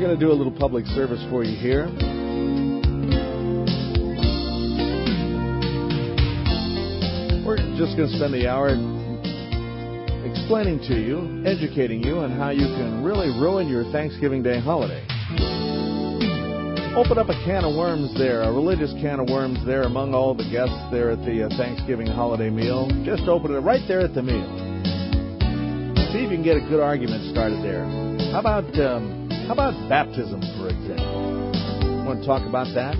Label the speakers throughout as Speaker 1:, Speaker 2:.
Speaker 1: going to do a little public service for you here. We're just going to spend the hour explaining to you, educating you on how you can really ruin your Thanksgiving Day holiday. Open up a can of worms there, a religious can of worms there among all the guests there at the Thanksgiving holiday meal. Just open it right there at the meal. See if you can get a good argument started there. How about baptism, for example? Want to talk about that?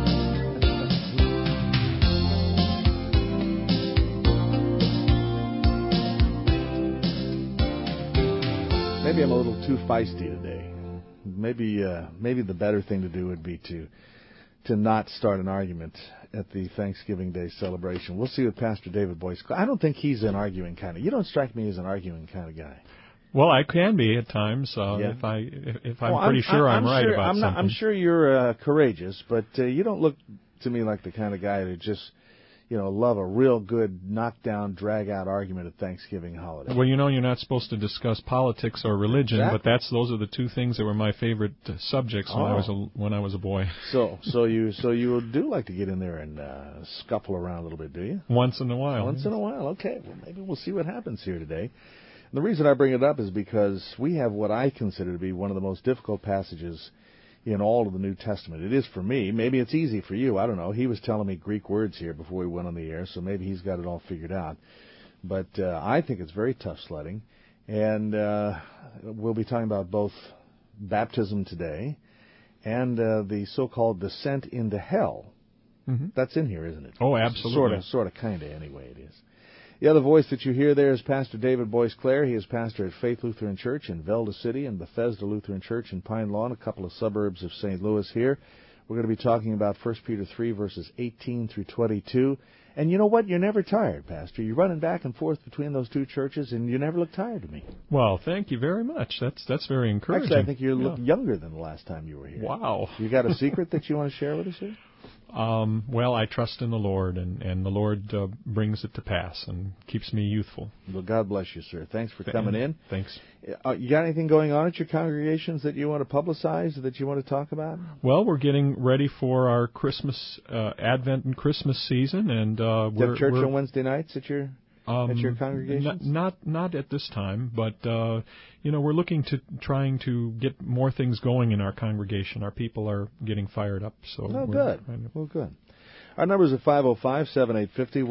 Speaker 1: Maybe I'm a little too feisty today. Maybe the better thing to do would be to not start an argument at the Thanksgiving Day celebration. We'll see with Pastor David Boyce. I don't think he's an arguing kind of. You don't strike me as an arguing kind of guy.
Speaker 2: Well, I can be at times if I'm pretty sure I'm right about something.
Speaker 1: I'm sure you're courageous, but you don't look to me like the kind of guy that just love a real good knockdown, drag-out argument at Thanksgiving holiday.
Speaker 2: Well, you're not supposed to discuss politics or religion,
Speaker 1: exactly.
Speaker 2: But those are the two things that were my favorite subjects when I was a boy.
Speaker 1: So you do like to get in there and scuffle around a little bit, do you?
Speaker 2: Once in a while.
Speaker 1: Once in a while, okay. Well, maybe we'll see what happens here today. And the reason I bring it up is because we have what I consider to be one of the most difficult passages in all of the New Testament. It is for me. Maybe it's easy for you. I don't know. He was telling me Greek words here before we went on the air, so maybe he's got it all figured out. But I think it's very tough sledding. And we'll be talking about both baptism today and the so-called descent into hell.
Speaker 2: Mm-hmm.
Speaker 1: That's in here, isn't it?
Speaker 2: Oh, absolutely.
Speaker 1: Sort of, kind of, anyway, it is. The other voice that you hear there is Pastor David Boyce Clare. He is pastor at Faith Lutheran Church in Velda City and Bethesda Lutheran Church in Pine Lawn, a couple of suburbs of St. Louis here. We're going to be talking about 1 Peter 3, verses 18 through 22. And you know what? You're never tired, Pastor. You're running back and forth between those two churches, and you never look tired to me.
Speaker 2: Well, thank you very much. That's very encouraging.
Speaker 1: Actually, I think you look younger than the last time you were here.
Speaker 2: Wow.
Speaker 1: You got a secret that you want to share with us here?
Speaker 2: Well, I trust in the Lord, and the Lord brings it to pass and keeps me youthful.
Speaker 1: Well, God bless you, sir. Thanks for coming in.
Speaker 2: Thanks.
Speaker 1: You got anything going on at your congregations that you want to publicize, that you want to talk about?
Speaker 2: Well, we're getting ready for our Christmas, Advent and Christmas season, and
Speaker 1: we're church on Wednesday nights at your congregations?
Speaker 2: Not at this time, but we're looking to trying to get more things going in our congregation. Our people are getting fired up. So
Speaker 1: good. Well, good. Our numbers are 505-7850,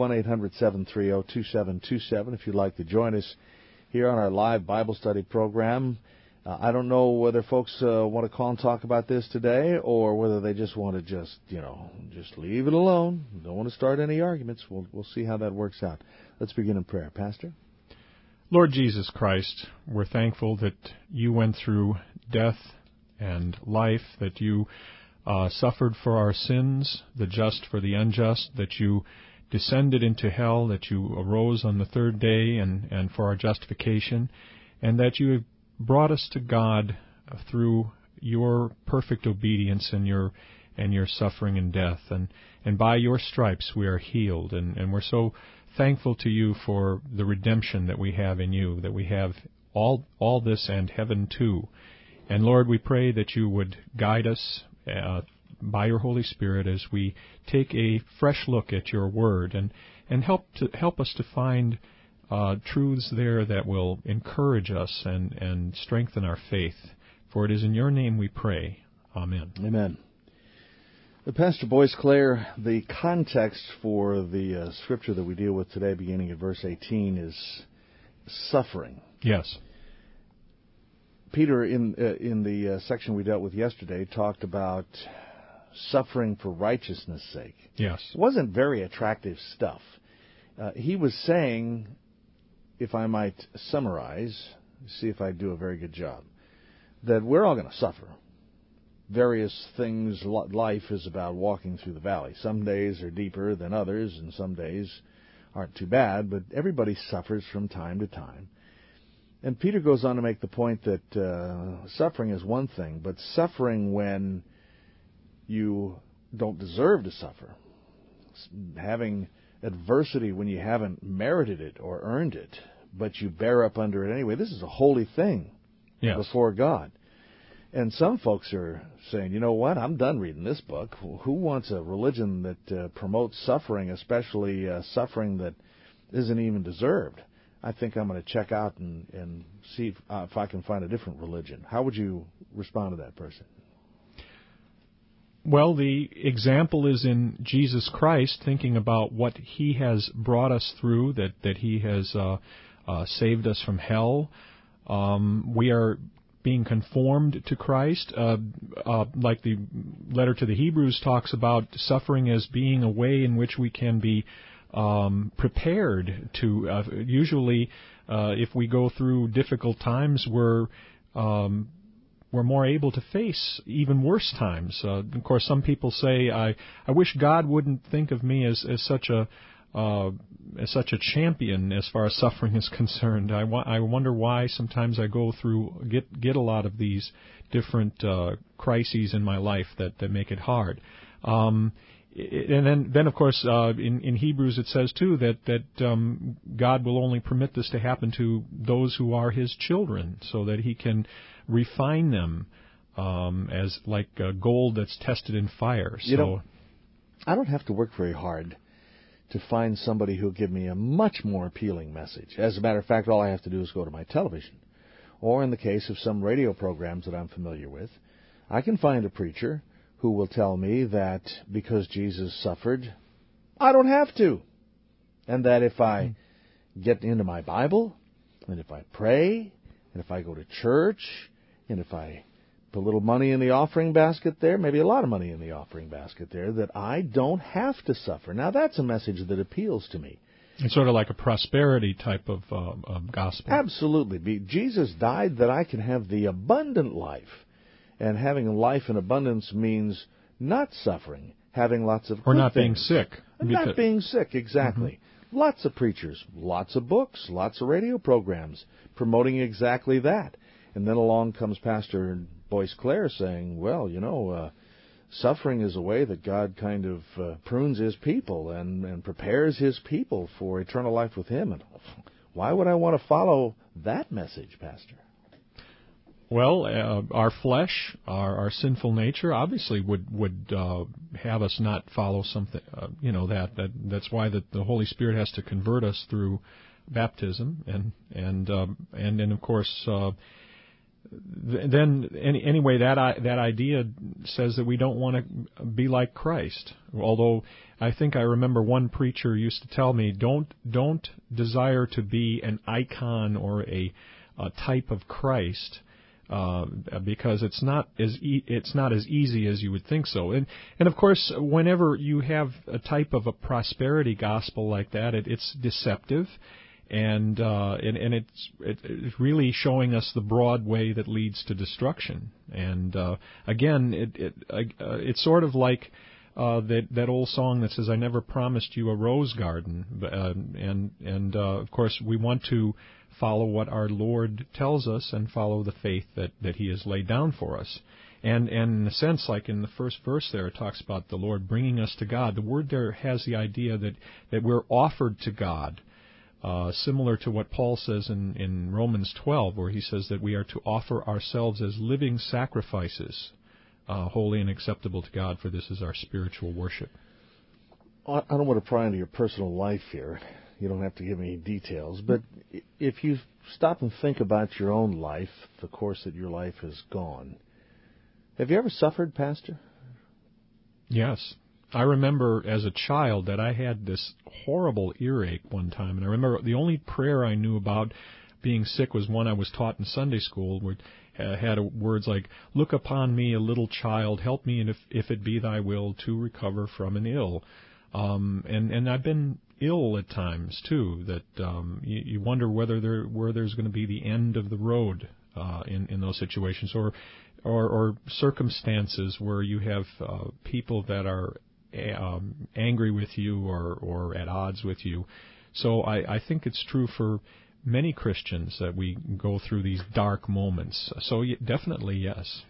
Speaker 1: 1-800-730-2727 if you'd like to join us here on our live Bible study program. I don't know whether folks want to call and talk about this today or whether they just want to just leave it alone. Don't want to start any arguments. We'll see how that works out. Let's begin in prayer. Pastor?
Speaker 2: Lord Jesus Christ, we're thankful that you went through death and life, that you suffered for our sins, the just for the unjust, that you descended into hell, that you arose on the third day and for our justification, and that you have brought us to God through your perfect obedience and your suffering and death, and by your stripes we are healed, and we're so thankful to you for the redemption that we have in you, that we have all this and heaven too. And Lord, we pray that you would guide us by your Holy Spirit as we take a fresh look at your word and help us to find truths there that will encourage us and strengthen our faith. For it is in your name we pray. Amen.
Speaker 1: Amen. Pastor Boyce Clare, the context for the scripture that we deal with today, beginning at verse 18, is suffering.
Speaker 2: Yes.
Speaker 1: Peter, in the section we dealt with yesterday, talked about suffering for righteousness' sake.
Speaker 2: Yes.
Speaker 1: It wasn't very attractive stuff. He was saying, if I might summarize, see if I do a very good job, that we're all going to suffer. Various things, life is about walking through the valley. Some days are deeper than others, and some days aren't too bad, but everybody suffers from time to time. And Peter goes on to make the point that suffering is one thing, but suffering when you don't deserve to suffer, having adversity when you haven't merited it or earned it, but you bear up under it anyway, this is a holy thing before God. And some folks are saying, you know what, I'm done reading this book. Who wants a religion that promotes suffering, especially suffering that isn't even deserved? I think I'm going to check out and see if I can find a different religion. How would you respond to that person?
Speaker 2: Well, the example is in Jesus Christ, thinking about what He has brought us through, that He has saved us from hell. We are being conformed to Christ, like the letter to the Hebrews talks about suffering as being a way in which we can be prepared to. Usually, if we go through difficult times, we're more able to face even worse times. Of course, some people say, "I wish God wouldn't think of me as such a champion as far as suffering is concerned." I wonder why sometimes I go through get a lot of these different crises in my life that make it hard. And then of course in Hebrews it says too that God will only permit this to happen to those who are His children, so that He can refine them as like gold that's tested in fire.
Speaker 1: You know, I don't have to work very hard to find somebody who'll give me a much more appealing message. As a matter of fact, all I have to do is go to my television. Or in the case of some radio programs that I'm familiar with, I can find a preacher who will tell me that because Jesus suffered, I don't have to. And that if I get into my Bible, and if I pray, and if I go to church, and if I put a little money in the offering basket there, maybe a lot of money in the offering basket there, that I don't have to suffer. Now, that's a message that appeals to me.
Speaker 2: It's sort of like a prosperity type of gospel.
Speaker 1: Absolutely. Jesus died that I can have the abundant life. And having a life in abundance means not suffering, having lots of good
Speaker 2: or not
Speaker 1: things.
Speaker 2: being sick.
Speaker 1: Not being sick, exactly. Mm-hmm. Lots of preachers, lots of books, lots of radio programs promoting exactly that. And then along comes Pastor Boyce Clare saying, well, you know, suffering is a way that God kind of prunes His people and prepares His people for eternal life with Him. And why would I want to follow that message, Pastor?
Speaker 2: Well, our flesh, our sinful nature, obviously would have us not follow something. That's why the Holy Spirit has to convert us through baptism, and then of course. Anyway, that idea says that we don't want to be like Christ. Although I think I remember one preacher used to tell me, don't desire to be an icon or a type of Christ, because it's not as easy as you would think so. And of course, whenever you have a type of a prosperity gospel like that, it's deceptive. And it's really showing us the broad way that leads to destruction. And again, it's sort of like that old song that says, "I never promised you a rose garden." And of course, we want to follow what our Lord tells us and follow the faith that He has laid down for us. And in a sense, like in the first verse there, it talks about the Lord bringing us to God. The word there has the idea that we're offered to God. Similar to what Paul says in Romans 12, where he says that we are to offer ourselves as living sacrifices, holy and acceptable to God, for this is our spiritual worship.
Speaker 1: I don't want to pry into your personal life here. You don't have to give me details. But if you stop and think about your own life, the course that your life has gone, have you ever suffered, Pastor?
Speaker 2: Yes. I remember as a child that I had this horrible earache one time, and I remember the only prayer I knew about being sick was one I was taught in Sunday school, where had words like, "Look upon me, a little child, help me, and if it be thy will, to recover from an ill." And I've been ill at times too. That you wonder whether there's going to be the end of the road in those situations, or circumstances where you have people that are angry with you or at odds with you. So I think it's true for many Christians that we go through these dark moments. So definitely, yes.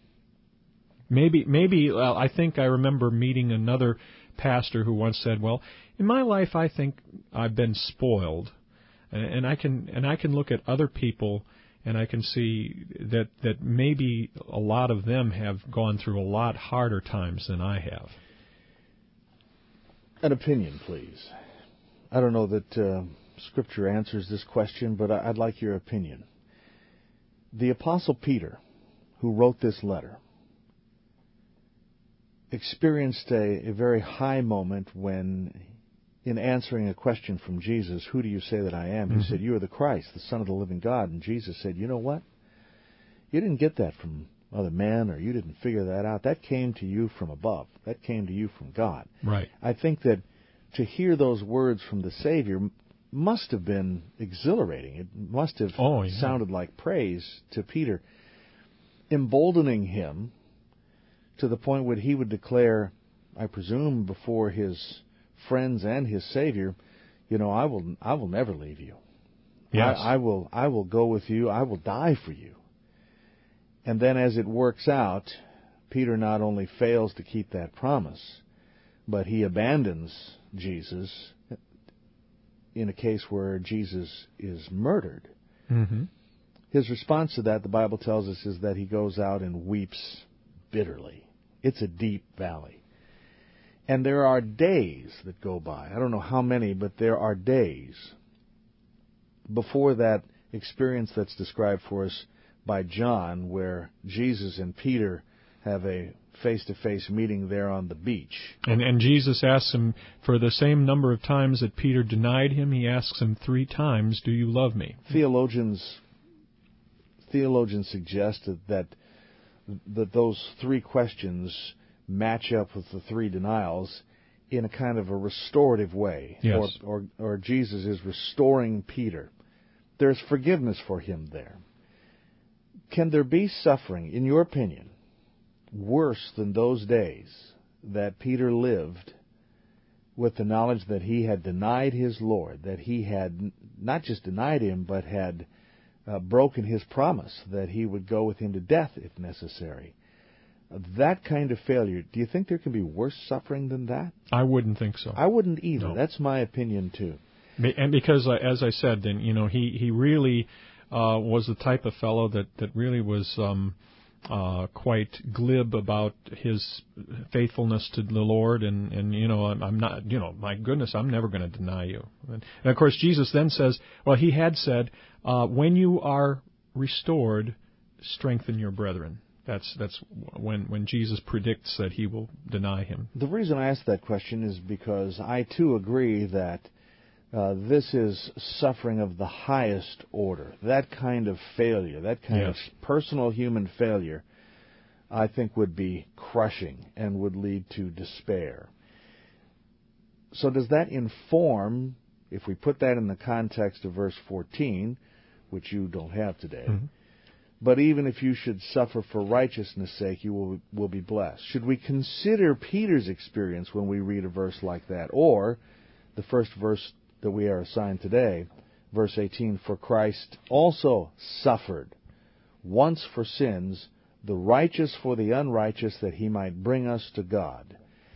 Speaker 2: Maybe I think I remember meeting another pastor who once said, "Well, in my life, I think I've been spoiled, and I can look at other people and I can see that maybe a lot of them have gone through a lot harder times than I have.
Speaker 1: An opinion, please. I don't know that Scripture answers this question, but I'd like your opinion. The Apostle Peter, who wrote this letter, experienced a very high moment when, in answering a question from Jesus, "Who do you say that I am?" He said, "You are the Christ, the Son of the living God." And Jesus said, "You know what? You didn't get that from other men, or you didn't figure that out. That came to you from above. That came to you from God."
Speaker 2: Right.
Speaker 1: I think that to hear those words from the Savior must have been exhilarating. It must have sounded like praise to Peter, emboldening him to the point where he would declare, I presume, before his friends and his Savior, I will never leave you.
Speaker 2: Yes.
Speaker 1: I will go with you. I will die for you. And then as it works out, Peter not only fails to keep that promise, but he abandons Jesus in a case where Jesus is murdered.
Speaker 2: Mm-hmm.
Speaker 1: His response to that, the Bible tells us, is that he goes out and weeps bitterly. It's a deep valley. And there are days that go by. I don't know how many, but there are days before that experience that's described for us by John, where Jesus and Peter have a face-to-face meeting there on the beach.
Speaker 2: And Jesus asks him, for the same number of times that Peter denied him, he asks him 3 times, "Do you love me?" Theologians
Speaker 1: suggested that those 3 questions match up with the 3 denials in a kind of a restorative way.
Speaker 2: Yes.
Speaker 1: Or Jesus is restoring Peter. There's forgiveness for him there. Can there be suffering, in your opinion, worse than those days that Peter lived with the knowledge that he had denied his Lord, that he had not just denied him, but had broken his promise that he would go with him to death if necessary? That kind of failure, do you think there can be worse suffering than that?
Speaker 2: I wouldn't think so.
Speaker 1: I wouldn't either.
Speaker 2: No.
Speaker 1: That's my opinion, too.
Speaker 2: And because, as I said, then he really was the type of fellow that really was quite glib about his faithfulness to the Lord, and I'm not, my goodness, I'm never going to deny you. And of course, Jesus then says, well, he had said, when you are restored, strengthen your brethren. That's when Jesus predicts that he will deny him.
Speaker 1: The reason I ask that question is because I too agree that this is suffering of the highest order. That kind of failure, that kind of personal human failure, I think would be crushing and would lead to despair. So does that inform, if we put that in the context of verse 14, which you don't have today, but even if you should suffer for righteousness' sake, you will be blessed. Should we consider Peter's experience when we read a verse like that? Or the first verse that we are assigned today, verse 18, for Christ also suffered once for sins, the righteous for the unrighteous, that he might bring us to God.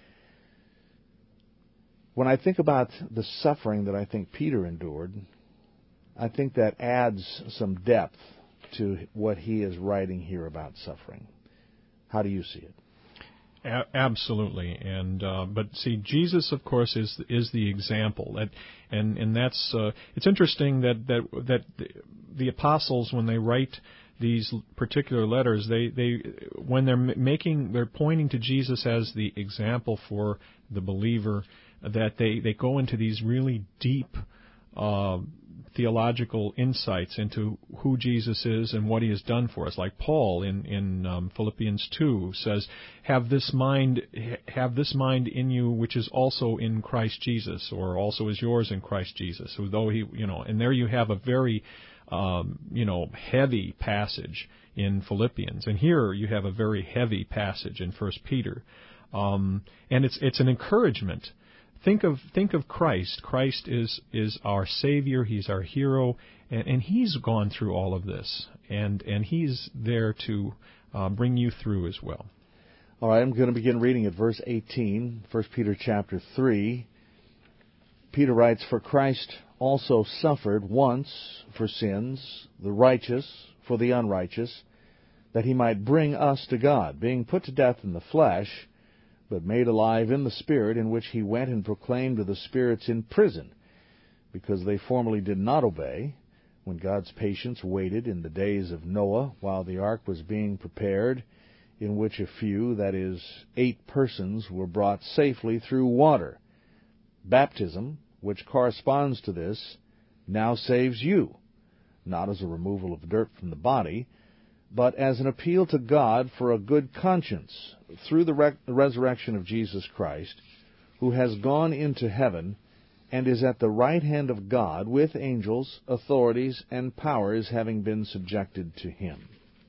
Speaker 1: When I think about the suffering that I think Peter endured, I think that adds some depth to what he is writing here about suffering. How do you see it?
Speaker 2: Absolutely, and but see, Jesus, of course, is the example, and that's it's interesting that the apostles, when they write these particular letters, they when they're pointing to Jesus as the example for the believer, that they go into these really deep theological insights into who Jesus is and what he has done for us. Like Paul in Philippians 2 says, have this mind in you which is also in Christ Jesus, or also is yours in Christ Jesus. So though and there you have a very heavy passage in Philippians, and here you have a very heavy passage in 1 Peter, and it's an encouragement. Think of Christ. Christ is our Savior. He's our hero, and He's gone through all of this, and He's there to bring you through as well.
Speaker 1: All right, I'm going to begin reading at verse 18, 1 Peter chapter 3. Peter writes, for Christ also suffered once for sins, the righteous for the unrighteous, that he might bring us to God, being put to death in the flesh, but made alive in the Spirit, in which he went and proclaimed to the spirits in prison, because they formerly did not obey, when God's patience waited in the days of Noah, while the ark was being prepared, in which a few, that is, 8 persons, were brought safely through water. Baptism, which corresponds to this, now saves you, not as a removal of dirt from the body, but as an appeal to God for a good conscience through the resurrection of Jesus Christ, who has gone into heaven and is at the right hand of God with angels, authorities, and powers having been subjected to him.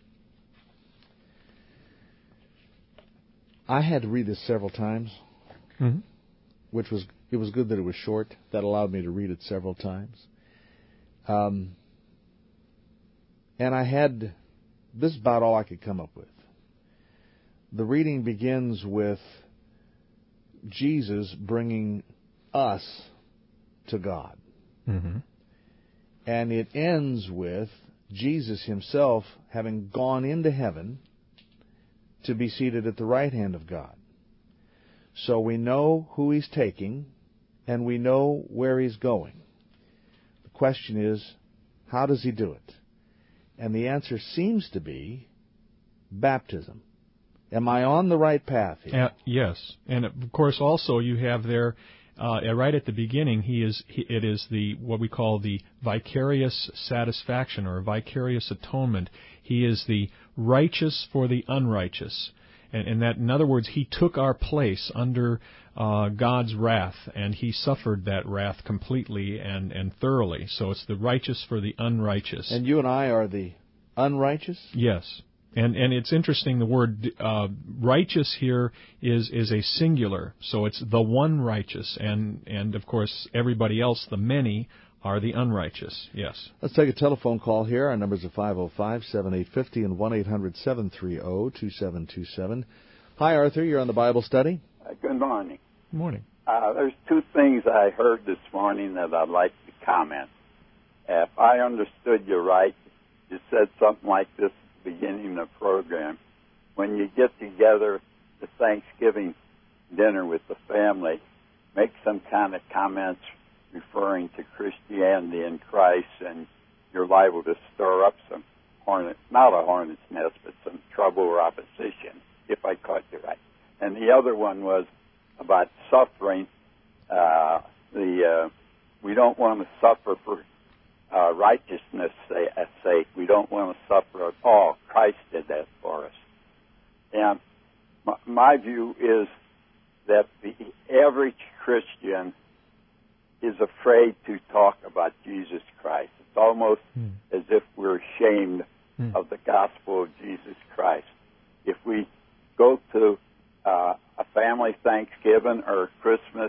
Speaker 1: I had to read this several times, which was good that it was short. That allowed me to read it several times. And this is about all I could come up with. The reading begins with Jesus bringing us to God. And it ends with Jesus himself having gone into heaven to be seated at the right hand of God. So we know who he's taking, and we know where he's going. The question is, how does he do it? And the answer seems to be baptism. Am I on the right path here?
Speaker 2: Yes. And of course also you have there, right at the beginning, it is what we call the vicarious satisfaction or vicarious atonement. He is the righteous for the unrighteous. And that, in other words, he took our place under God's wrath, and he suffered that wrath completely and thoroughly. So it's the righteous for the unrighteous.
Speaker 1: And you and I are the unrighteous?
Speaker 2: Yes. And it's interesting, the word righteous here is a singular. So it's the one righteous. And of course, everybody else, the many, are the unrighteous. Yes.
Speaker 1: Let's take a telephone call here. Our numbers are 505-7850 and 1-800-730-2727. Hi, Arthur. You're on the Bible study.
Speaker 3: Good morning.
Speaker 2: Good morning.
Speaker 3: There's 2 things I heard this morning that I'd like to comment. If I understood you right, you said something like this at the beginning of the program. When you get together the Thanksgiving dinner with the family, make some kind of comments referring to Christianity in Christ, and you're liable to stir up some not a hornet's nest, but some trouble or opposition, if I caught you right. And the other one was about suffering. We don't want to suffer for righteousness' sake. We don't want to suffer at all. Christ did that for us. And my view is that the average Christian is afraid to talk about Jesus Christ. It's almost as if we're ashamed of the gospel of Jesus Christ. If we go to a family Thanksgiving or Christmas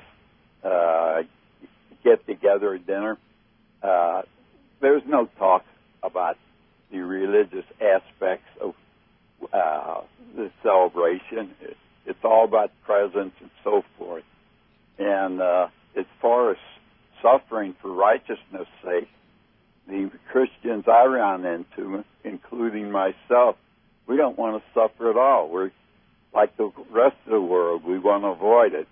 Speaker 3: get-together dinner, there's no talk about the religious aspects of the celebration. It's all about presents and so forth. And as far as suffering for righteousness' sake, the Christians I run into, including myself, we don't want to suffer at all. We're like the rest of the world. We want to avoid it.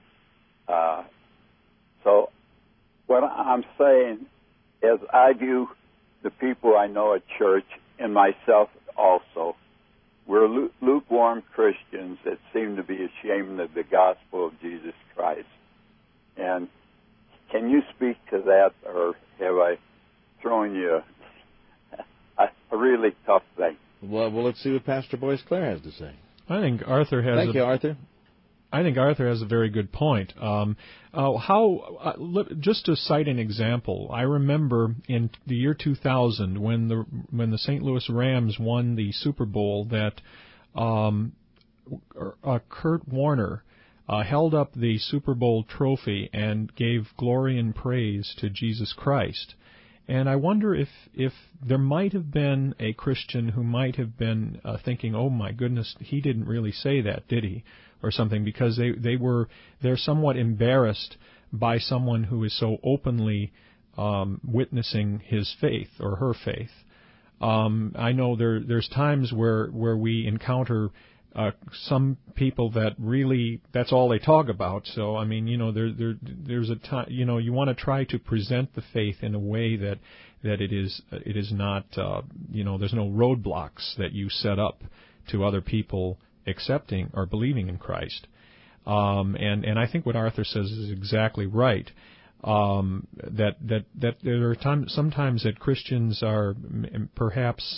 Speaker 3: So what I'm saying is I view the people I know at church, and myself also, we're lukewarm Christians that seem to be ashamed of the gospel of Jesus Christ. And can you speak to that, or have I thrown you a really tough thing?
Speaker 1: Well, let's see what Pastor Boyce Clare has to say.
Speaker 2: I think Arthur has.
Speaker 1: Thank you, Arthur.
Speaker 2: I think Arthur has a very good point. Just to cite an example, I remember in the year 2000 when the St. Louis Rams won the Super Bowl that Kurt Warner held up the Super Bowl trophy and gave glory and praise to Jesus Christ. And I wonder if there might have been a Christian who might have been thinking, "Oh my goodness, he didn't really say that, did he?" or something, because they're somewhat embarrassed by someone who is so openly witnessing his faith or her faith. I know there's times where we encounter some people that really that's all they talk about. So I mean, there's a time, you want to try to present the faith in a way that it is not, there's no roadblocks that you set up to other people accepting or believing in Christ. And I think what Arthur says is exactly right. That there are sometimes that Christians are perhaps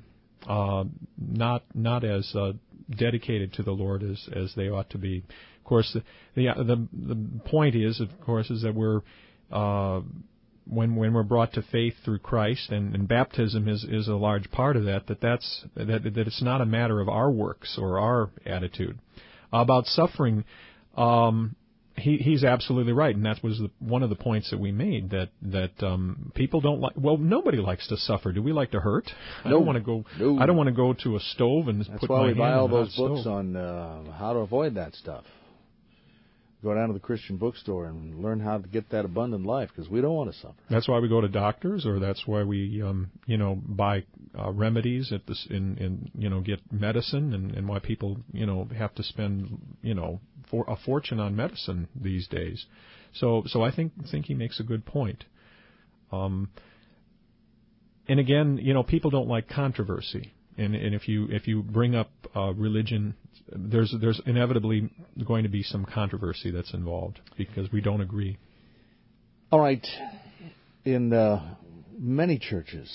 Speaker 2: not as dedicated to the Lord as they ought to be. Of course, the point is, of course, is that we're when we're brought to faith through Christ, and baptism is a large part of that. That it's not a matter of our works or our attitude. About suffering, he's absolutely right, and that was one of the points that we made, that people don't like. Well, nobody likes to suffer. Do we like to hurt? I don't want to go. No. I don't want to go to a stove and
Speaker 1: That's
Speaker 2: put
Speaker 1: why
Speaker 2: my
Speaker 1: we
Speaker 2: hand
Speaker 1: buy all
Speaker 2: in a hot
Speaker 1: those books
Speaker 2: stove.
Speaker 1: on how to avoid that stuff. Go down to the Christian bookstore and learn how to get that abundant life, because we don't want to suffer.
Speaker 2: That's why we go to doctors, or that's why we buy remedies at this get medicine, and why people have to spend for a fortune on medicine these days. So I think he makes a good point. And again, people don't like controversy, and if you bring up religion, there's inevitably going to be some controversy that's involved because we don't agree.
Speaker 1: All right, in many churches,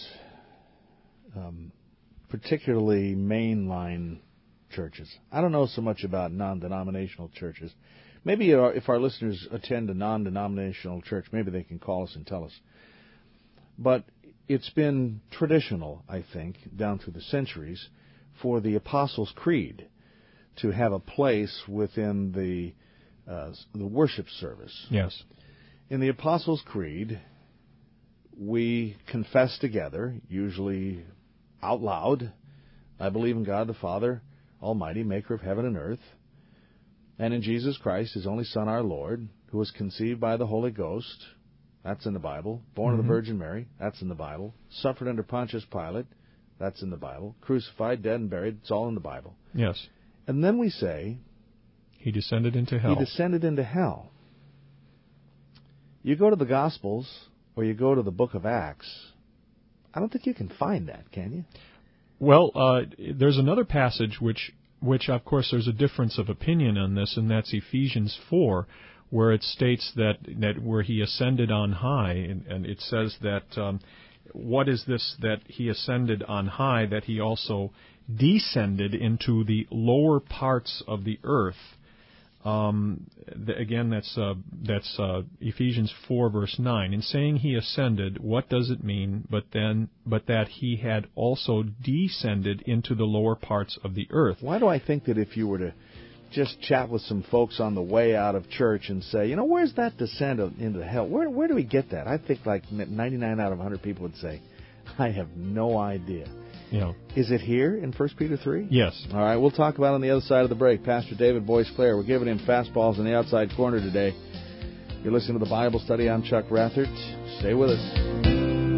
Speaker 1: particularly mainline churches, I don't know so much about non-denominational churches. Maybe if our listeners attend a non-denominational church, maybe they can call us and tell us. But it's been traditional, I think, down through the centuries, for the Apostles' Creed to have a place within the worship service.
Speaker 2: Yes.
Speaker 1: In the Apostles' Creed, we confess together, usually out loud, I believe in God the Father Almighty, maker of heaven and earth, and in Jesus Christ, His only Son, our Lord, who was conceived by the Holy Ghost, that's in the Bible, born of the Virgin Mary, that's in the Bible, suffered under Pontius Pilate, that's in the Bible, crucified, dead, and buried, it's all in the Bible.
Speaker 2: Yes.
Speaker 1: And then we say,
Speaker 2: He descended into hell.
Speaker 1: He descended into hell. You go to the Gospels, or you go to the book of Acts, I don't think you can find that, can you?
Speaker 2: Well, there's another passage which of course there's a difference of opinion on this, and that's Ephesians 4, where it states that where He ascended on high, and it says that what is this that He ascended on high, that He also descended into the lower parts of the earth. Again, that's Ephesians 4 verse 9. In saying He ascended, what does it mean? But that He had also descended into the lower parts of the earth.
Speaker 1: Why do I think that if you were to just chat with some folks on the way out of church and say, where's that descent into hell? Where do we get that? I think like 99 out of 100 people would say, I have no idea. Is it here in 1 Peter 3?
Speaker 2: Yes.
Speaker 1: All right, we'll talk about it on the other side of the break. Pastor David Boyce-Clare, we're giving him fastballs in the outside corner today. You're listening to the Bible Study. I'm Chuck Rathert. Stay with us.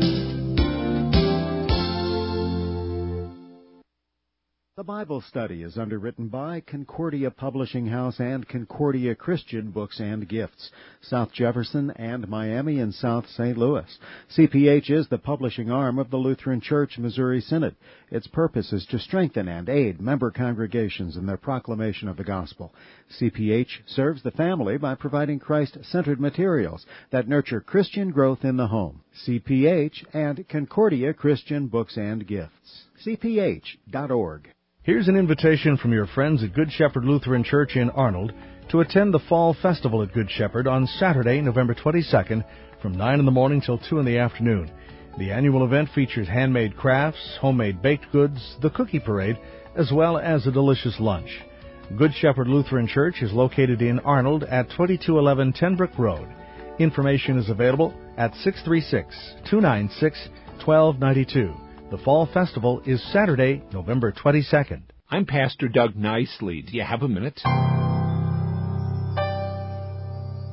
Speaker 4: The Bible Study is underwritten by Concordia Publishing House and Concordia Christian Books and Gifts, South Jefferson and Miami and South St. Louis. CPH is the publishing arm of the Lutheran Church Missouri Synod. Its purpose is to strengthen and aid member congregations in their proclamation of the gospel. CPH serves the family by providing Christ-centered materials that nurture Christian growth in the home. CPH and Concordia Christian Books and Gifts. CPH.org.
Speaker 1: Here's an invitation from your friends at Good Shepherd Lutheran Church in Arnold to attend the Fall Festival at Good Shepherd on Saturday, November 22nd from 9 in the morning till 2 in the afternoon. The annual event features handmade crafts, homemade baked goods, the cookie parade, as well as a delicious lunch. Good Shepherd Lutheran Church is located in Arnold at 2211 Tenbrook Road. Information is available at 636-296-1292. The Fall Festival is Saturday, November 22nd.
Speaker 5: I'm Pastor Doug Nicely. Do you have a minute?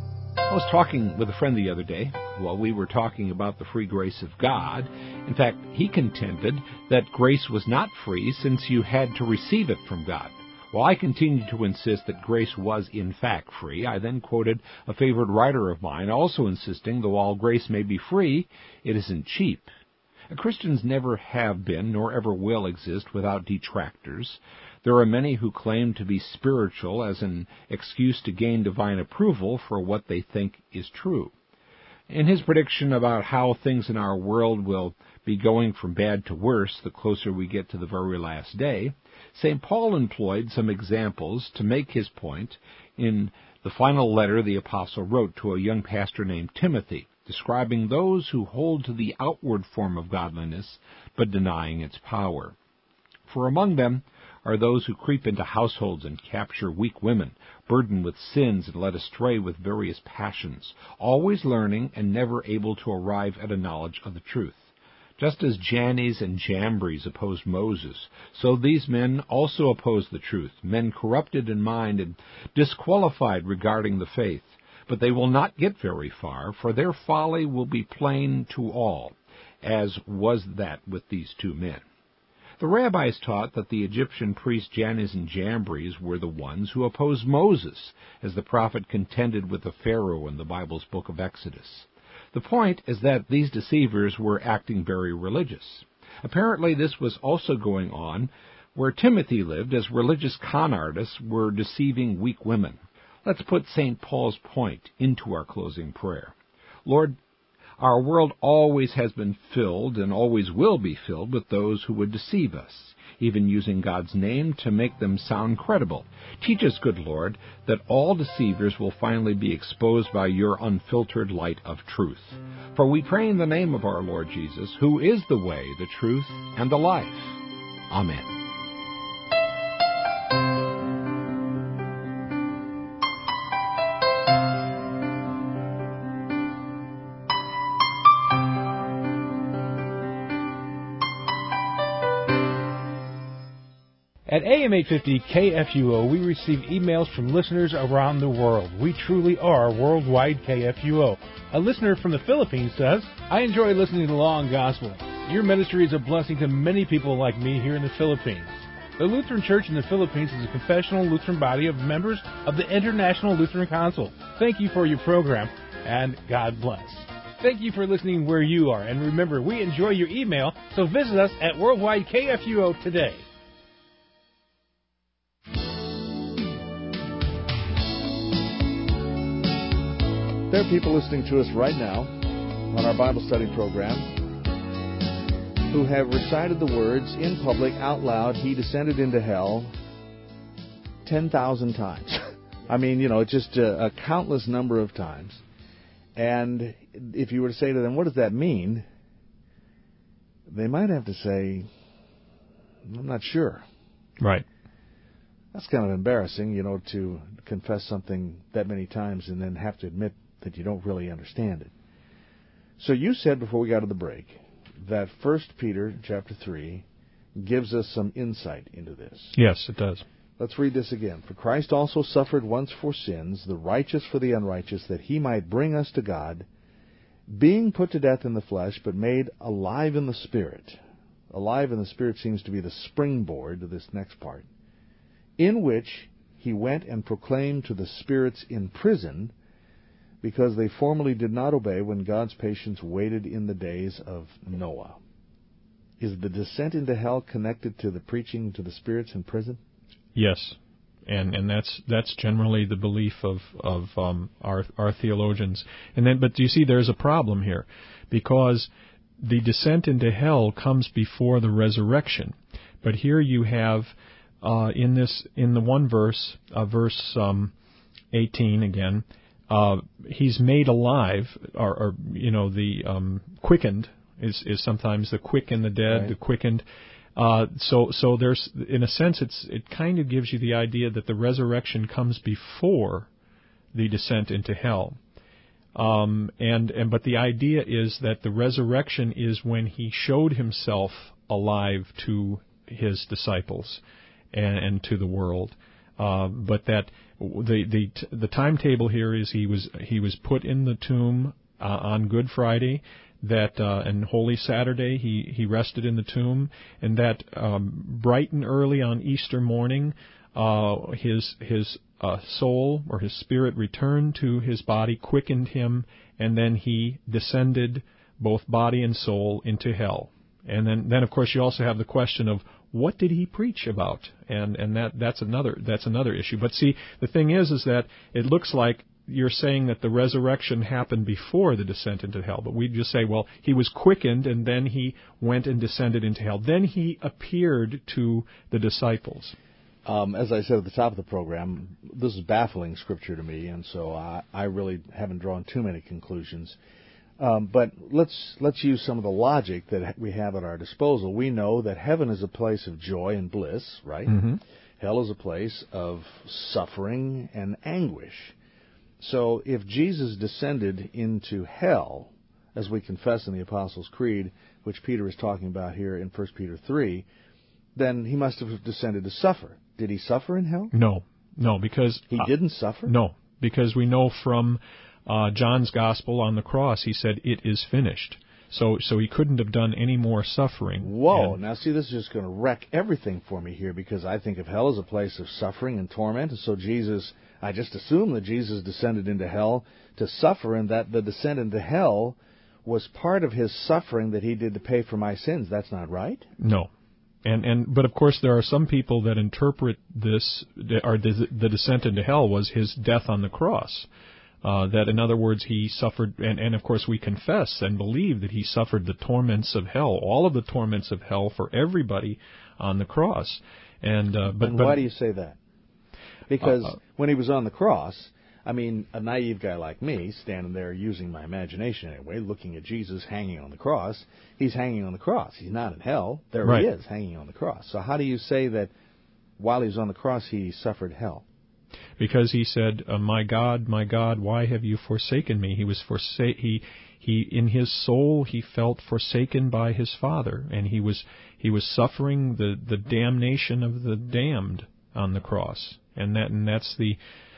Speaker 5: I was talking with a friend the other day while we were talking about the free grace of God. In fact, he contended that grace was not free since you had to receive it from God. While I continued to insist that grace was in fact free, I then quoted a favorite writer of mine, also insisting that while grace may be free, it isn't cheap. Christians never have been, nor ever will exist without detractors. There are many who claim to be spiritual as an excuse to gain divine approval for what they think is true. In his prediction about how things in our world will be going from bad to worse the closer we get to the very last day, St. Paul employed some examples to make his point in the final letter the apostle wrote to a young pastor named Timothy, describing those who hold to the outward form of godliness, but denying its power. For among them are those who creep into households and capture weak women, burdened with sins and led astray with various passions, always learning and never able to arrive at a knowledge of the truth. Just as Jannes and Jambres opposed Moses, so these men also oppose the truth, men corrupted in mind and disqualified regarding the faith. But they will not get very far, for their folly will be plain to all, as was that with these two men. The rabbis taught that the Egyptian priests Jannes and Jambres were the ones who opposed Moses, as the prophet contended with the Pharaoh in the Bible's book of Exodus. The point is that these deceivers were acting very religious. Apparently this was also going on where Timothy lived, as religious con artists were deceiving weak women. Let's put St. Paul's point into our closing prayer. Lord, our world always has been filled and always will be filled with those who would deceive us, even using God's name to make them sound credible. Teach us, good Lord, that all deceivers will finally be exposed by your unfiltered light of truth. For we pray in the name of our Lord Jesus, who is the way, the truth, and the life. Amen.
Speaker 6: At AM 850 KFUO, we receive emails from listeners around the world. We truly are worldwide KFUO. A listener from the Philippines says, I enjoy listening to the Law and Gospel. Your ministry is a blessing to many people like me here in the Philippines. The Lutheran Church in the Philippines is a confessional Lutheran body of members of the International Lutheran Council. Thank you for your program, and God bless. Thank you for listening where you are. And remember, we enjoy your email, so visit us at Worldwide KFUO today.
Speaker 1: There are people listening to us right now on our Bible study program who have recited the words in public, out loud, He descended into hell 10,000 times. I mean, it's just a countless number of times. And if you were to say to them, what does that mean? They might have to say, I'm not sure.
Speaker 2: Right.
Speaker 1: That's kind of embarrassing, to confess something that many times and then have to admit that you don't really understand it. So you said before we got to the break that 1 Peter chapter 3 gives us some insight into this.
Speaker 2: Yes, it does.
Speaker 1: Let's read this again. For Christ also suffered once for sins, the righteous for the unrighteous, that He might bring us to God, being put to death in the flesh, but made alive in the Spirit. Alive in the Spirit seems to be the springboard to this next part. In which He went and proclaimed to the spirits in prison, because they formerly did not obey when God's patience waited in the days of Noah. Is the descent into hell connected to the preaching to the spirits in prison?
Speaker 2: Yes, and that's generally the belief of our theologians. But you see, there's a problem here, because the descent into hell comes before the resurrection. But here you have in the one verse, verse 18 again. He's made alive, or the quickened is sometimes the quick and the dead, right. The quickened. So there's, in a sense, it kind of gives you the idea that the resurrection comes before the descent into hell. But the idea is that the resurrection is when He showed Himself alive to His disciples and to the world. but that the timetable here is he was put in the tomb on Good Friday. That and Holy Saturday he rested in the tomb, and that bright and early on Easter morning, his soul or his spirit returned to his body, quickened him, and then he descended, both body and soul, into hell. And then of course you also have the question of what did he preach about, and that's another issue. But see, the thing is that it looks like you're saying that the resurrection happened before the descent into hell, but we just say, well, he was quickened and then he went and descended into hell. Then he appeared to the disciples.
Speaker 1: As I said at the top of the program, this is baffling scripture to me, and so I really haven't drawn too many conclusions. But let's use some of the logic that we have at our disposal. We know that heaven is a place of joy and bliss, right?
Speaker 2: Mm-hmm.
Speaker 1: Hell is a place of suffering and anguish. So if Jesus descended into hell, as we confess in the Apostles' Creed, which Peter is talking about here in 1 Peter 3, then he must have descended to suffer. Did he suffer in hell?
Speaker 2: No, because...
Speaker 1: He didn't suffer?
Speaker 2: No, because we know from John's Gospel on the cross, he said, "It is finished." So he couldn't have done any more suffering.
Speaker 1: Whoa, now see, this is just going to wreck everything for me here, because I think of hell as a place of suffering and torment, and so I just assume that Jesus descended into hell to suffer, and that the descent into hell was part of his suffering that he did to pay for my sins. That's not right?
Speaker 2: No. But of course there are some people that interpret this, or the descent into hell was his death on the cross. That in other words he suffered, and of course we confess and believe that he suffered the torments of hell, all of the torments of hell for everybody on the cross. But
Speaker 1: why do you say that? Because when he was on the cross, I mean, a naive guy like me, standing there using my imagination anyway, looking at Jesus hanging on the cross, he's hanging on the cross. He's not in hell. There
Speaker 2: right.
Speaker 1: He is, hanging on the cross. So how do you say that while he was on the cross he suffered hell?
Speaker 2: Because he said, my God, why have you forsaken me?" He was he in his soul he felt forsaken by his Father, and he was suffering the damnation of the damned on the cross, and that's the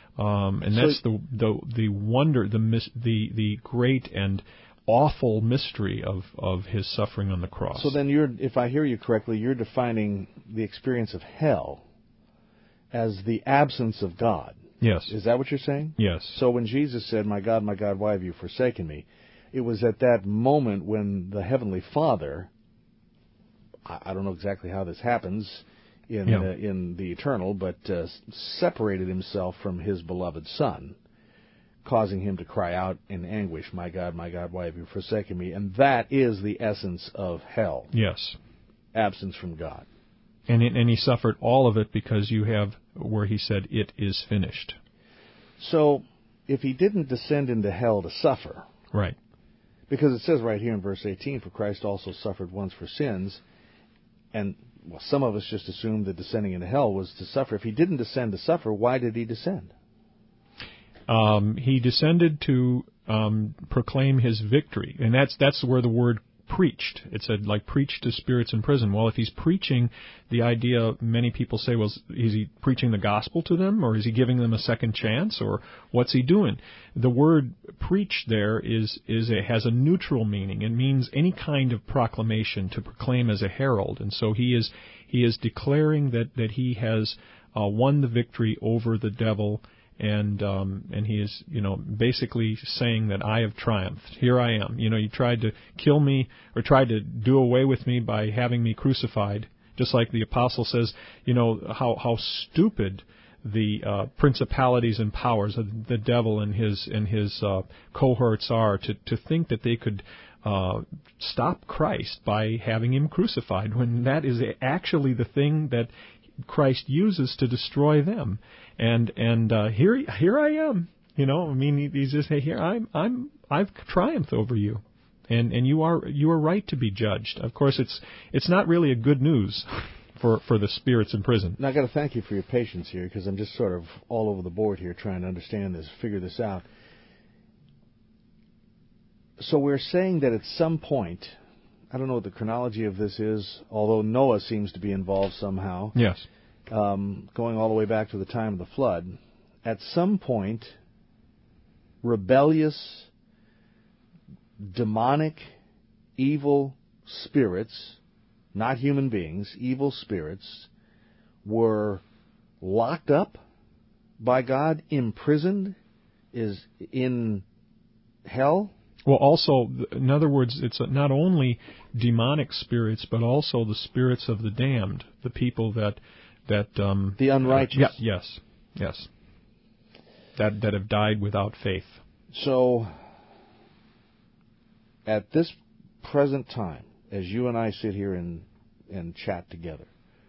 Speaker 2: wonder, the great and awful mystery of his suffering on the cross.
Speaker 1: So then if I hear you correctly, you're defining the experience of hell as the absence of God.
Speaker 2: Yes.
Speaker 1: Is that what you're saying?
Speaker 2: Yes.
Speaker 1: So when Jesus said, my God, why have you forsaken me?" it was at that moment when the Heavenly Father, I don't know exactly how this happens in the eternal, but separated himself from his beloved Son, causing him to cry out in anguish, my God, why have you forsaken me?" And that is the essence of hell.
Speaker 2: Yes.
Speaker 1: Absence from God.
Speaker 2: And he suffered all of it because you have where he said, "It is finished."
Speaker 1: So, if he didn't descend into hell to suffer...
Speaker 2: Right.
Speaker 1: Because it says right here in verse 18, "For Christ also suffered once for sins," and some of us just assumed that descending into hell was to suffer. If he didn't descend to suffer, why did he descend?
Speaker 2: He descended to proclaim his victory, and that's where the word preached. It said, like, preach to spirits in prison. Well, if he's preaching, the idea, many people say, well, is he preaching the gospel to them, or is he giving them a second chance, or what's he doing? The word preach there has a neutral meaning. It means any kind of proclamation, to proclaim as a herald. And so he is declaring that he has won the victory over the devil. And he is, basically saying that I have triumphed. Here I am. You tried to kill me or tried to do away with me by having me crucified. Just like the apostle says, how stupid the principalities and powers of the devil and his cohorts are to think that they could stop Christ by having him crucified, when that is actually the thing that Christ uses to destroy them. And here I am, he's just, hey, here I've triumphed over you, and you are right to be judged. Of course, it's not really a good news for the spirits in prison.
Speaker 1: Now, I got to thank you for your patience here, because I'm just sort of all over the board here trying to understand this, figure this out. So we're saying that at some point, I don't know what the chronology of this is, although Noah seems to be involved somehow.
Speaker 2: Yes.
Speaker 1: going all the way back to the time of the flood, at some point, rebellious, demonic, evil spirits, not human beings, evil spirits, were locked up by God, imprisoned, is in hell.
Speaker 2: Well, also, in other words, it's not only demonic spirits, but also the spirits of the damned, the people that
Speaker 1: the unrighteous.
Speaker 2: Yes, that have died without faith.
Speaker 1: So, at this present time, as you and I sit here and chat together,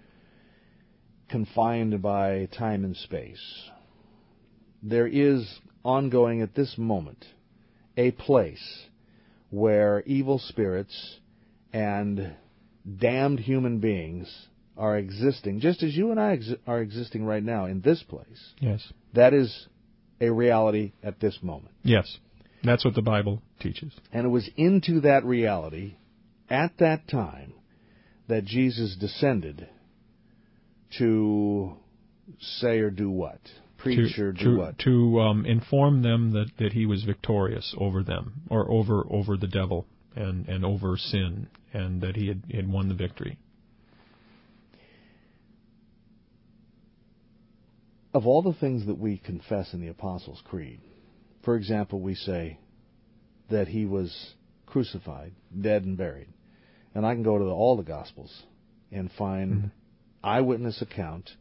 Speaker 1: confined by time and space, there is ongoing at this moment a place where evil spirits and damned human beings are existing, just as you and I are existing right now in this place.
Speaker 2: Yes.
Speaker 1: That is a reality at this moment.
Speaker 2: Yes. That's what the Bible teaches.
Speaker 1: And it was into that reality at that time that Jesus descended to say or do what? Preach or do what?
Speaker 2: To inform them that he was victorious over them, or over the devil and over sin, and that he had won the victory.
Speaker 1: Of all the things that we confess in the Apostles' Creed, for example, we say that he was crucified, dead, and buried. And I can go to all the Gospels and find eyewitness account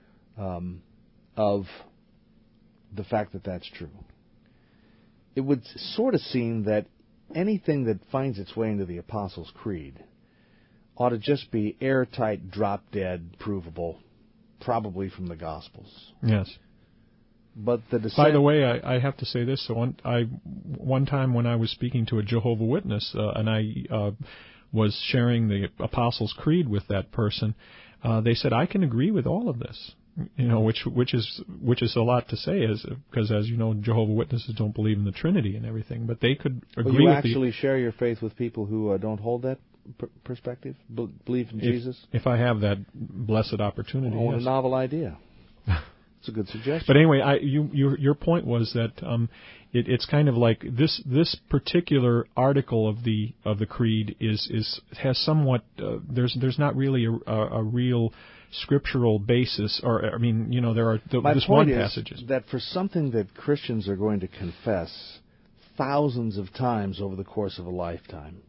Speaker 1: of the fact that that's true. It would sort of seem that anything that finds its way into the Apostles' Creed ought to just be airtight, drop-dead, provable, probably from the Gospels.
Speaker 2: Yes.
Speaker 1: But the descent...
Speaker 2: By the way, I have to say this. So one time when I was speaking to a Jehovah's Witness, and I was sharing the Apostles' Creed with that person, they said, I can agree with all of this. You know, which is a lot to say, because as you know, Jehovah's Witnesses don't believe in the Trinity and everything, but they could agree with
Speaker 1: you actually share your faith with people who don't hold that perspective, believe in Jesus?
Speaker 2: If I have that blessed opportunity.
Speaker 1: Oh,
Speaker 2: yes.
Speaker 1: A novel idea. It's a good suggestion.
Speaker 2: But anyway, your point was that it's kind of like this particular article of the creed has somewhat there's not really a real scriptural basis, or I mean, you know, there are just one passages.
Speaker 1: That for something that Christians are going to confess thousands of times over the course of a lifetime,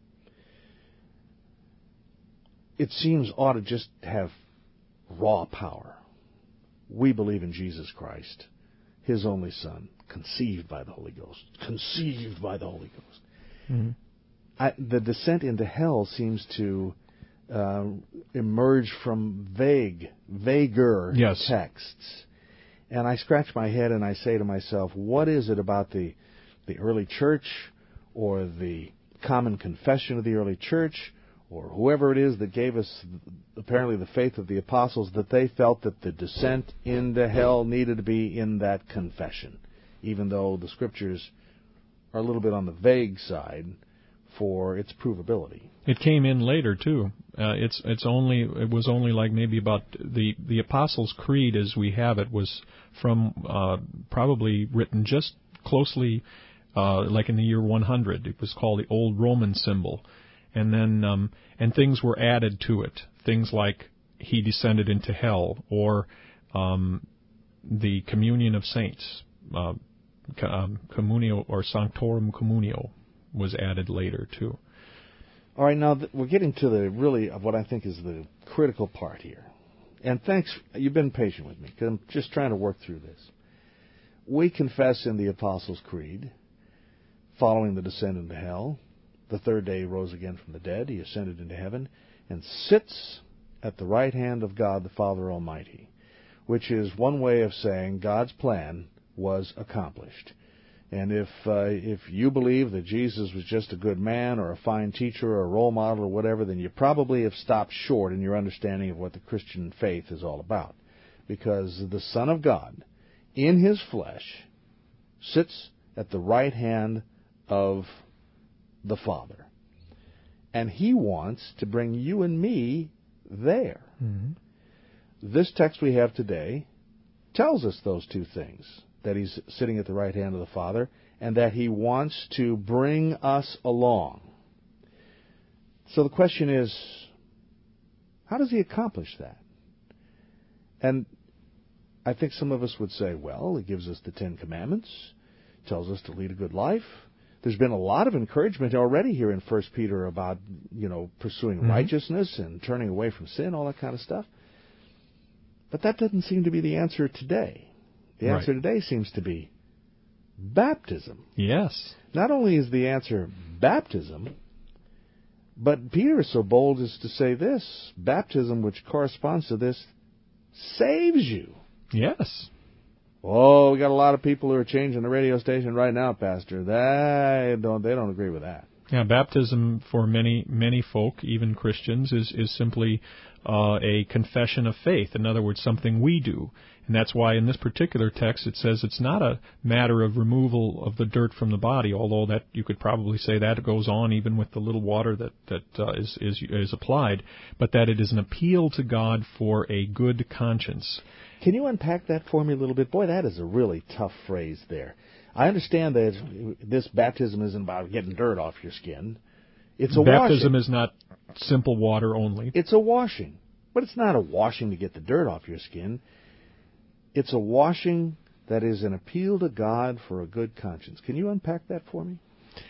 Speaker 1: it seems ought to just have raw power. We believe in Jesus Christ, His only Son, conceived by the Holy Ghost. Conceived by the Holy Ghost. Mm-hmm. The descent into hell seems to emerge from vaguer texts. And I scratch my head and I say to myself, what is it about the early church, or the common confession of the early church, or whoever it is that gave us apparently the faith of the apostles, that they felt that the descent into hell needed to be in that confession, even though the Scriptures are a little bit on the vague side for its provability.
Speaker 2: It came in later too. It was only like maybe about the Apostles' Creed as we have it was from probably written just closely like in the year 100. It was called the Old Roman symbol. And then and things were added to it. Things like he descended into hell, or the communion of saints, communio or sanctorum communio was added later too.
Speaker 1: All right, now we're getting to the really of what I think is the critical part here. And thanks, you've been patient with me, because I'm just trying to work through this. We confess in the Apostles' Creed, following the descent into hell, the third day he rose again from the dead, he ascended into heaven, and sits at the right hand of God the Father Almighty, which is one way of saying God's plan was accomplished. And if you believe that Jesus was just a good man or a fine teacher or a role model or whatever, then you probably have stopped short in your understanding of what the Christian faith is all about. Because the Son of God, in His flesh, sits at the right hand of the Father. And He wants to bring you and me there. this text we have today tells us those two things, that he's sitting at the right hand of the Father and that he wants to bring us along. So the question is, how does he accomplish that? And I think some of us would say, well, he gives us the Ten Commandments, tells us to lead a good life. There's been a lot of encouragement already here in 1 Peter about, pursuing righteousness and turning away from sin, all that kind of stuff. But that doesn't seem to be the answer today. The answer today seems to be baptism.
Speaker 2: Yes.
Speaker 1: Not only is the answer baptism, but Peter is so bold as to say this: baptism, which corresponds to this, saves you.
Speaker 2: Yes.
Speaker 1: Oh, we got a lot of people who are changing the radio station right now, Pastor. They don't agree with that.
Speaker 2: Yeah, baptism for many folk, even Christians, is simply a confession of faith. In other words, something we do. And that's why in this particular text it says it's not a matter of removal of the dirt from the body, although that you could probably say that goes on even with the little water that is applied, but that it is an appeal to God for a good conscience.
Speaker 1: Can you unpack that for me a little bit? Boy, that is a really tough phrase there. I understand that this baptism isn't about getting dirt off your skin. It's a
Speaker 2: baptism
Speaker 1: washing.
Speaker 2: Is not simple water only.
Speaker 1: It's a washing. But it's not a washing to get the dirt off your skin. It's a washing that is an appeal to God for a good conscience. Can you unpack that for me?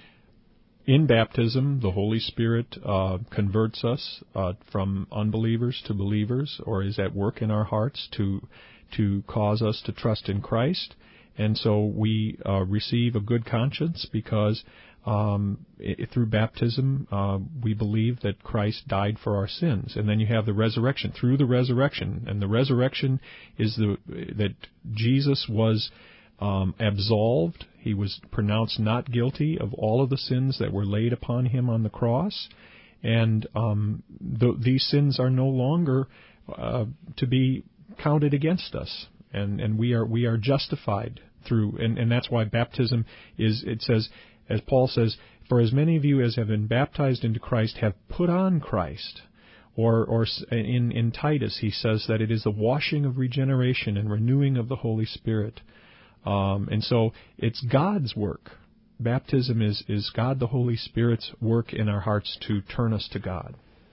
Speaker 2: In baptism, the Holy Spirit converts us from unbelievers to believers, or is at work in our hearts to cause us to trust in Christ. And so we receive a good conscience because through baptism we believe that Christ died for our sins. And then you have the resurrection. Through the resurrection, and the resurrection is that Jesus was absolved. He was pronounced not guilty of all of the sins that were laid upon him on the cross. And these sins are no longer to be counted against us. And we are justified through, and that's why baptism is, it says, as Paul says, for as many of you as have been baptized into Christ have put on Christ. Or in Titus he says that it is the washing of regeneration and renewing of the Holy Spirit. And so it's God's work. Baptism is God the Holy Spirit's work in our hearts to turn us to God.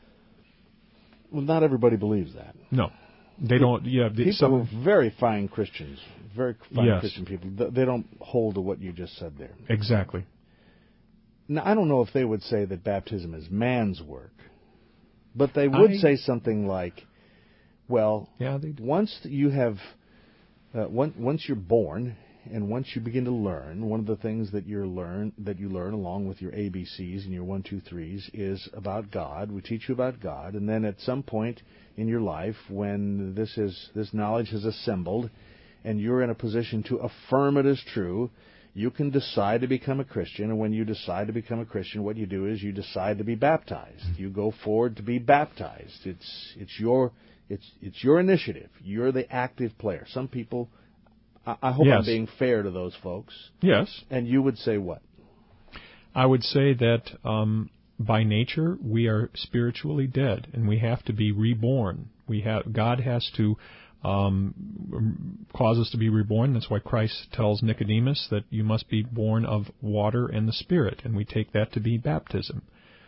Speaker 1: Well, not everybody believes that.
Speaker 2: No. They don't. Yeah,
Speaker 1: people, very fine Christians, very fine
Speaker 2: yes.
Speaker 1: Christian people, they don't hold to what you just said there.
Speaker 2: Exactly.
Speaker 1: Now, I don't know if they would say that baptism is man's work, but they would say something like, well, once you have, once you're born and once you begin to learn, one of the things that you learn along with your ABCs and your 1, 2, 3s is about God. We teach you about God, and then at some point in your life, when this knowledge has assembled, and you're in a position to affirm it as true, you can decide to become a Christian. And when you decide to become a Christian, what you do is you decide to be baptized. You go forward to be baptized. It's your initiative. You're the active player. Some people. I hope I'm being fair to those folks.
Speaker 2: Yes.
Speaker 1: And you would say what?
Speaker 2: I would say that by nature we are spiritually dead, and we have to be reborn. God has to cause us to be reborn. That's why Christ tells Nicodemus that you must be born of water and the Spirit, and we take that to be baptism.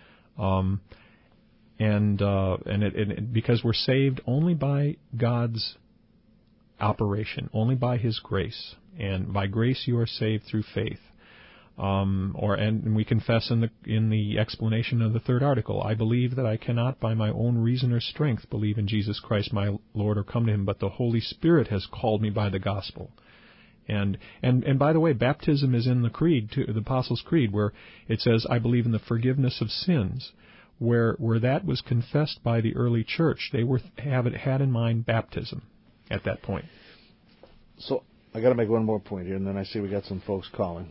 Speaker 2: Because we're saved only by God's operation, only by His grace, and by grace you are saved through faith. And we confess in the explanation of the third article, I believe that I cannot by my own reason or strength believe in Jesus Christ my Lord or come to Him, but the Holy Spirit has called me by the gospel. And by the way, baptism is in the creed, too, the Apostles' Creed, where it says, I believe in the forgiveness of sins. Where that was confessed by the early church, they had in mind baptism at that point.
Speaker 1: So I got to make one more point here, and then I see we got some folks calling.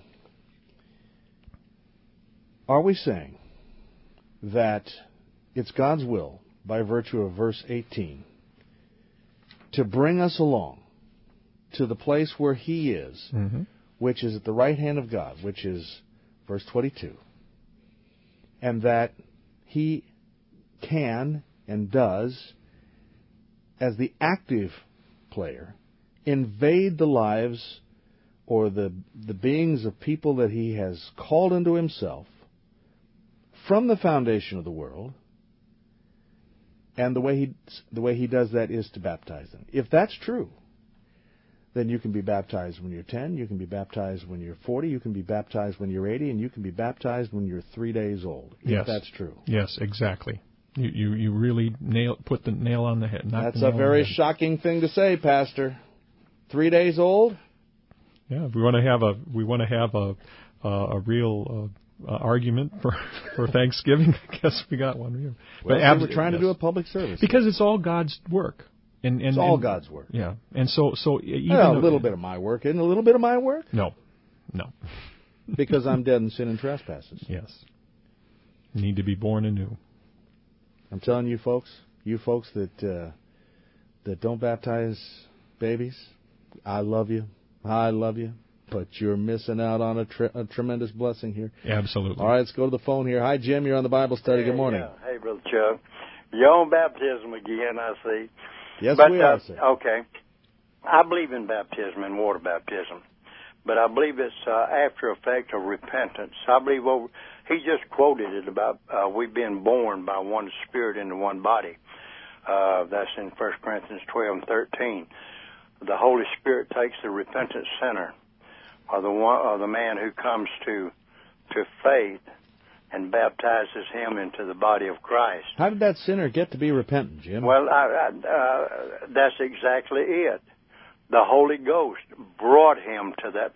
Speaker 1: Are we saying that it's God's will, by virtue of verse 18, to bring us along to the place where He is, which is at the right hand of God, which is verse 22, and that He can and does as the active player, invade the lives or the beings of people that he has called into himself from the foundation of the world, and the way he does that is to baptize them. If that's true, then you can be baptized when you're 10, you can be baptized when you're 40, you can be baptized when you're 80, and you can be baptized when you're 3 days old.
Speaker 2: Yes.
Speaker 1: If that's true.
Speaker 2: Yes, exactly. You really put the nail on the head.
Speaker 1: That's a very shocking thing to say, Pastor. 3 days old?
Speaker 2: Yeah, if we want to have a real argument for Thanksgiving, I guess we got one here.
Speaker 1: Well, we're trying to do a public service
Speaker 2: because it's all God's work. And
Speaker 1: it's all God's work.
Speaker 2: Yeah, and so even
Speaker 1: a little bit of my work, isn't a little bit of my work?
Speaker 2: No.
Speaker 1: Because I'm dead in sin and trespasses.
Speaker 2: Yes. You need to be born anew.
Speaker 1: I'm telling you folks that don't baptize babies, I love you, but you're missing out on a tremendous blessing here.
Speaker 2: Absolutely.
Speaker 1: All right, let's go to the phone here. Hi, Jim, you're on the Bible study. Good morning.
Speaker 7: Yeah. Hey, Brother Chuck. You're on baptism again, I see.
Speaker 1: Yes, we are, sir.
Speaker 7: Okay. I believe in baptism and water baptism, but I believe it's after effect of repentance. I believe he just quoted it about we've been born by one Spirit into one body. That's in 1 Corinthians 12:13. The Holy Spirit takes the repentant sinner, or the man who comes to faith, and baptizes him into the body of Christ.
Speaker 1: How did that sinner get to be repentant, Jim?
Speaker 7: Well, that's exactly it. The Holy Ghost brought him to that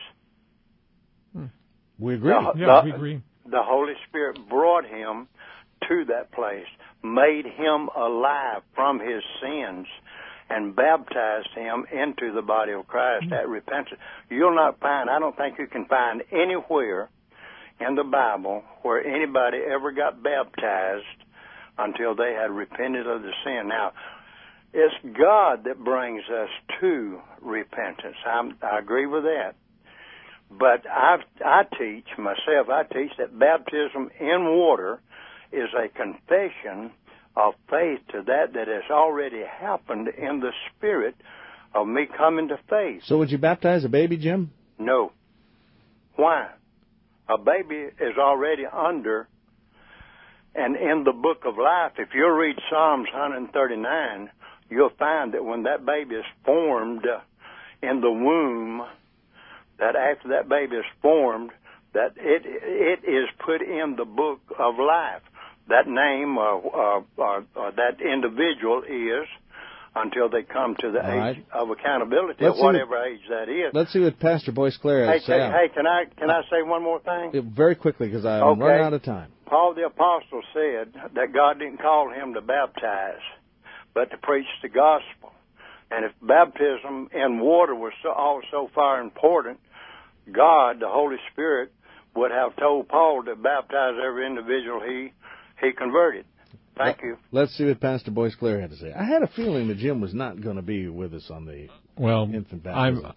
Speaker 7: place.
Speaker 1: We agree.
Speaker 2: We agree.
Speaker 7: The Holy Spirit brought him to that place, made him alive from his sins, and baptized him into the body of Christ at repentance. You'll not find, I don't think you can find anywhere in the Bible where anybody ever got baptized until they had repented of the sin. Now, it's God that brings us to repentance. I agree with that. But I teach that baptism in water is a confession of faith to that has already happened in the spirit of me coming to faith.
Speaker 1: So would you baptize a baby, Jim?
Speaker 7: No. Why? A baby is already under and in the book of life. If you read Psalms 139, you'll find that when that baby is formed in the womb, that after that baby is formed, that it is put in the book of life. That name or that individual is until they come to the age of accountability, or whatever age that is.
Speaker 1: Let's see what Pastor Boyce Clare has to say.
Speaker 7: Hey, can I say one more thing?
Speaker 1: Very quickly, because I'm running out of time.
Speaker 7: Paul the Apostle said that God didn't call him to baptize, but to preach the gospel. And if baptism in water was so far important, God, the Holy Spirit, would have told Paul to baptize every individual he converted. Thank you.
Speaker 1: Let's see what Pastor Boyce Clare had to say. I had a feeling that Jim was not going to be with us on the infant baptism.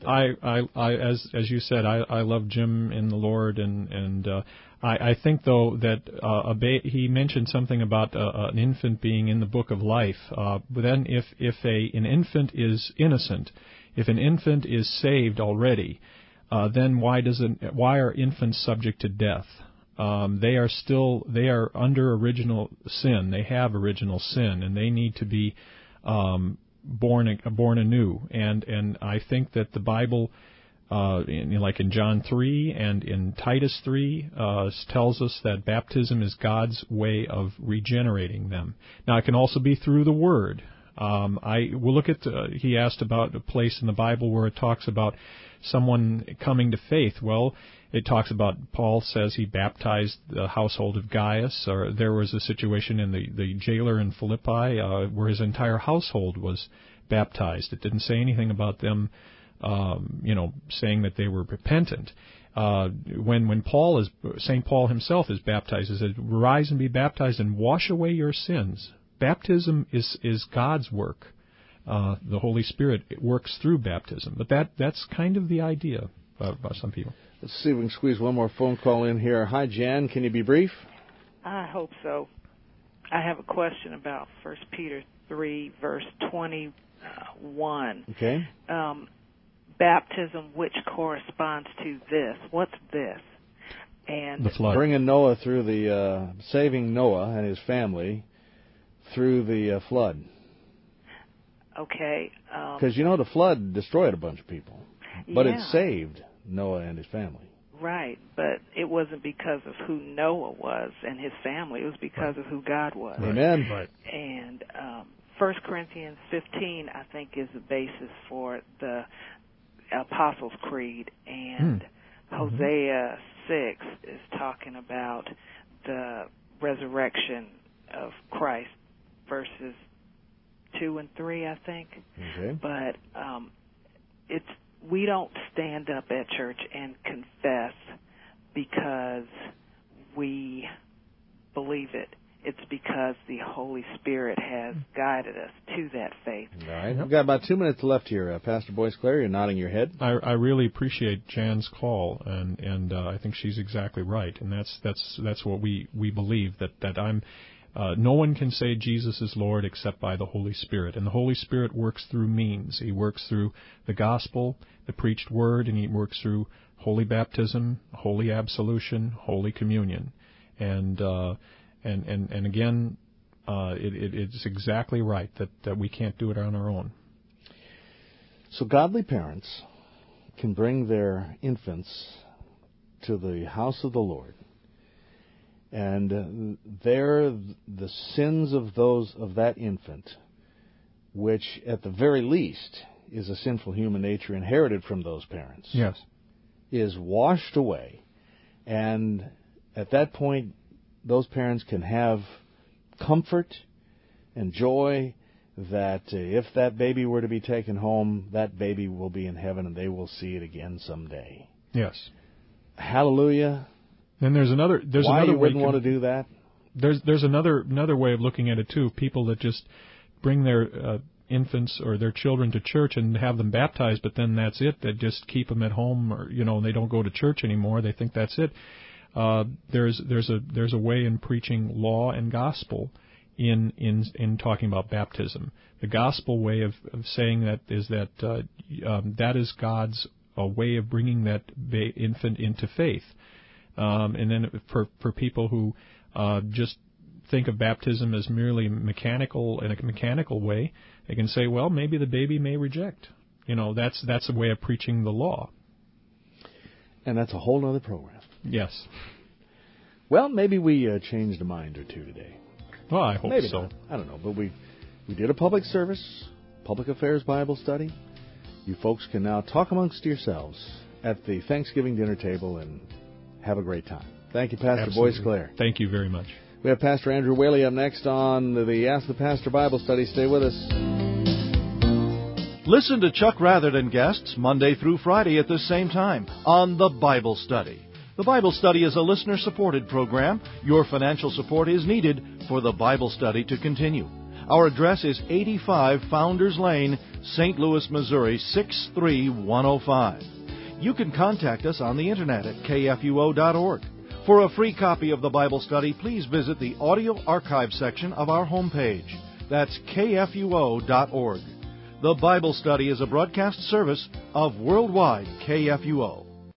Speaker 2: As you said, I love Jim in the Lord, and I think though that he mentioned something about an infant being in the book of life. But then if an infant is innocent, if an infant is saved already, then why are infants subject to death? They are under original sin. They have original sin, and they need to be born anew. And I think that the Bible, like in John 3 and in Titus 3, tells us that baptism is God's way of regenerating them. Now, it can also be through the Word. We'll look at. He asked about a place in the Bible where it talks about someone coming to faith. Well, it talks about, Paul says he baptized the household of Gaius, or there was a situation in the jailer in Philippi where his entire household was baptized. It didn't say anything about them, saying that they were repentant. When St. Paul himself is baptized, he says, "Rise and be baptized and wash away your sins." Baptism is God's work. The Holy Spirit works through baptism, but that's kind of the idea by some people.
Speaker 1: Let's see if we can squeeze one more phone call in here. Hi, Jan. Can you be brief?
Speaker 8: I hope so. I have a question about 1 Peter 3, verse 21.
Speaker 1: Okay.
Speaker 8: Baptism, which corresponds to this. What's this? And
Speaker 2: the flood.
Speaker 1: Bringing Noah through the, saving Noah and his family through the flood.
Speaker 8: Okay.
Speaker 1: Because, the flood destroyed a bunch of people. But
Speaker 8: yeah.
Speaker 1: it saved Noah and his family.
Speaker 8: Right, but it wasn't because of who Noah was and his family. It was because of who God was.
Speaker 1: Amen.
Speaker 2: Right.
Speaker 8: And 1 Corinthians 15, I think, is the basis for the Apostles' Creed. And Hosea 6 is talking about the resurrection of Christ, verses 2 and 3, I think.
Speaker 1: Okay.
Speaker 8: But we don't stand up at church and confess because we believe it. It's because the Holy Spirit has guided us to that faith.
Speaker 1: All right. We've got about 2 minutes left here. Pastor Boyce Clare, you're nodding your head.
Speaker 2: I really appreciate Jan's call, and I think she's exactly right, and that's what we believe, that I'm. No one can say Jesus is Lord except by the Holy Spirit. And the Holy Spirit works through means. He works through the gospel, the preached word, and he works through holy baptism, holy absolution, holy communion. And again, it's exactly right that we can't do it on our own.
Speaker 1: So godly parents can bring their infants to the house of the Lord. And there, the sins of that infant, which at the very least is a sinful human nature inherited from those parents,
Speaker 2: yes,
Speaker 1: is washed away. And at that point, those parents can have comfort and joy that if that baby were to be taken home, that baby will be in heaven and they will see it again someday.
Speaker 2: Yes.
Speaker 1: Hallelujah.
Speaker 2: Then there's another
Speaker 1: Why you
Speaker 2: way
Speaker 1: wouldn't want to do that?
Speaker 2: There's another way of looking at it too. People that just bring their infants or their children to church and have them baptized, but then that's it. They just keep them at home, or they don't go to church anymore. They think that's it. There's a way in preaching law and gospel in talking about baptism. The gospel way of saying that is that that is God's way of bringing that infant into faith. And then for people who just think of baptism as merely mechanical, in a mechanical way, they can say, well, maybe the baby may reject. That's a way of preaching the law.
Speaker 1: And that's a whole other program.
Speaker 2: Yes.
Speaker 1: Well, maybe we changed a mind or two today.
Speaker 2: Well, I hope
Speaker 1: maybe
Speaker 2: so.
Speaker 1: Not. I don't know, but we did a public service, public affairs Bible study. You folks can now talk amongst yourselves at the Thanksgiving dinner table and have a great time. Thank you, Pastor
Speaker 2: Absolutely.
Speaker 1: Boyce Clare.
Speaker 2: Thank you very much.
Speaker 1: We have Pastor Andrew Whaley up next on the Ask the Pastor Bible Study. Stay with us.
Speaker 9: Listen to Chuck Rather and guests Monday through Friday at this same time on The Bible Study. The Bible Study is a listener-supported program. Your financial support is needed for the Bible Study to continue. Our address is 85 Founders Lane, St. Louis, Missouri, 63105. You can contact us on the Internet at kfuo.org. For a free copy of the Bible Study, please visit the audio archive section of our homepage. That's kfuo.org. The Bible Study is a broadcast service of Worldwide KFUO.